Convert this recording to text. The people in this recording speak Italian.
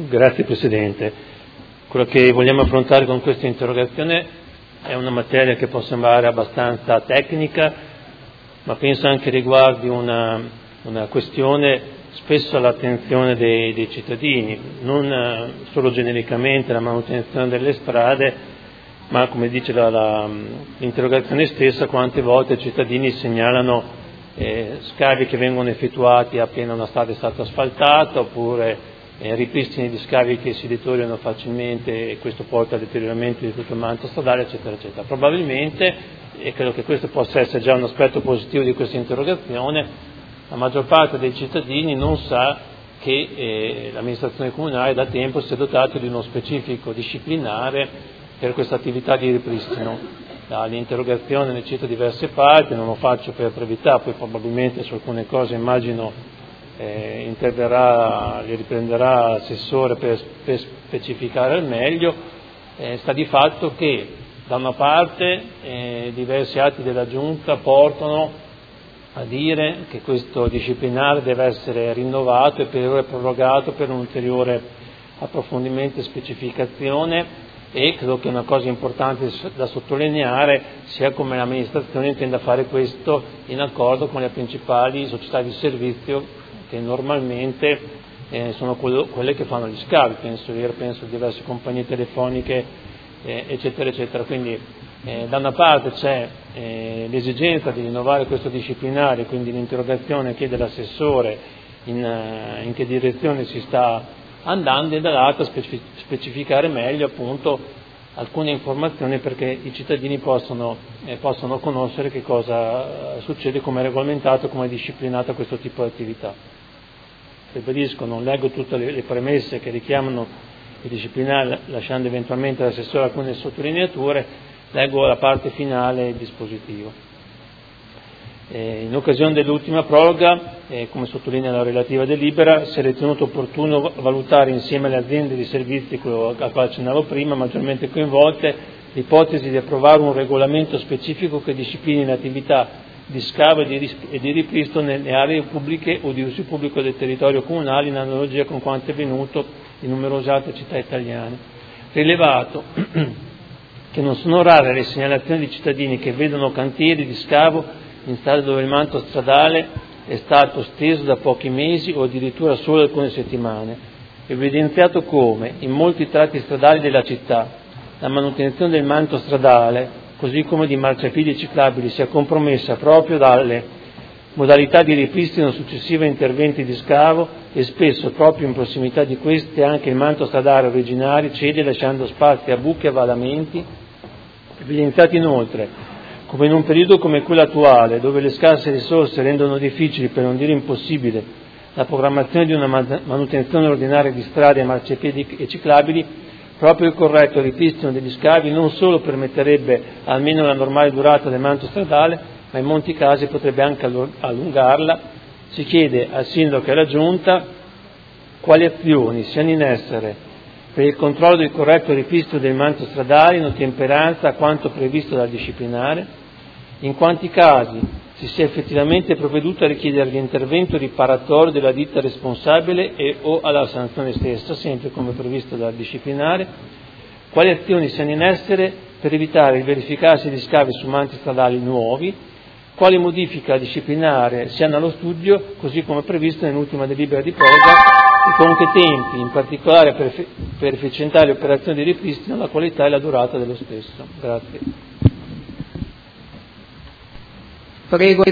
Grazie Presidente. Quello che vogliamo affrontare con questa interrogazione è una materia che può sembrare abbastanza tecnica, ma penso anche riguardi una questione spesso all'attenzione dei cittadini, non solo genericamente la manutenzione delle strade, ma come dice l'interrogazione stessa, quante volte i cittadini segnalano scavi che vengono effettuati appena una strada è stata asfaltata, oppure ripristini di scavi che si deteriorano facilmente e questo porta al deterioramento di tutto il manto stradale, eccetera, eccetera. Probabilmente, e credo che questo possa essere già un aspetto positivo di questa interrogazione, la maggior parte dei cittadini non sa che l'amministrazione comunale da tempo si è dotata di uno specifico disciplinare per questa attività di ripristino. L'interrogazione ne cita diverse parti, non lo faccio per brevità, poi probabilmente su alcune cose immagino interverrà, li riprenderà l'assessore per specificare al meglio. Sta di fatto che da una parte diversi atti della Giunta portano a dire che questo disciplinare deve essere rinnovato e per ora prorogato per un ulteriore approfondimento e specificazione, e credo che una cosa importante da sottolineare sia come l'amministrazione intenda fare questo in accordo con le principali società di servizio che normalmente sono quelle che fanno gli scavi, penso a diverse compagnie telefoniche, eccetera, eccetera. Quindi da una parte c'è l'esigenza di rinnovare questo disciplinare, quindi l'interrogazione chiede all'assessore in che direzione si sta andando, e dall'altra specificare meglio appunto alcune informazioni perché i cittadini possano conoscere che cosa succede, come è regolamentato, come è disciplinata questo tipo di attività. Ribadisco, non leggo tutte le premesse che richiamano il disciplinare, lasciando eventualmente all'assessore alcune sottolineature, leggo la parte finale del dispositivo. In occasione dell'ultima proroga, come sottolinea la relativa delibera, si è ritenuto opportuno valutare insieme alle aziende di servizi, quello al quale accennavo prima, maggiormente coinvolte, l'ipotesi di approvare un regolamento specifico che disciplini l'attività di scavo e di ripristino nelle aree pubbliche o di uso pubblico del territorio comunale, in analogia con quanto è avvenuto in numerose altre città italiane. Rilevato che non sono rare le segnalazioni di cittadini che vedono cantieri di scavo in strade dove il manto stradale è stato steso da pochi mesi o addirittura solo alcune settimane, evidenziato come in molti tratti stradali della città la manutenzione del manto stradale, così come di marciapiedi ciclabili, sia compromessa proprio dalle modalità di ripristino successive a interventi di scavo, e spesso proprio in prossimità di queste anche il manto stradale originario cede lasciando spazi a buche e avvallamenti, evidenziati inoltre come in un periodo come quello attuale, dove le scarse risorse rendono difficile, per non dire impossibile, la programmazione di una manutenzione ordinaria di strade, marciapiedi e ciclabili, proprio il corretto ripristino degli scavi non solo permetterebbe almeno la normale durata del manto stradale, ma in molti casi potrebbe anche allungarla. Si chiede al Sindaco e alla Giunta quali azioni siano in essere per il controllo del corretto ripristino del manto stradale in ottemperanza a quanto previsto dal disciplinare, in quanti casi si sia effettivamente provveduto a richiedere l'intervento riparatorio della ditta responsabile e o alla sanzione stessa, sempre come previsto dal disciplinare, quali azioni siano in essere per evitare il verificarsi di scavi su manti stradali nuovi, quali modifiche disciplinare siano allo studio, così come previsto nell'ultima delibera di proroga, e con che tempi, in particolare per efficientare le operazioni di ripristino, la qualità e la durata dello stesso. Grazie. Prego.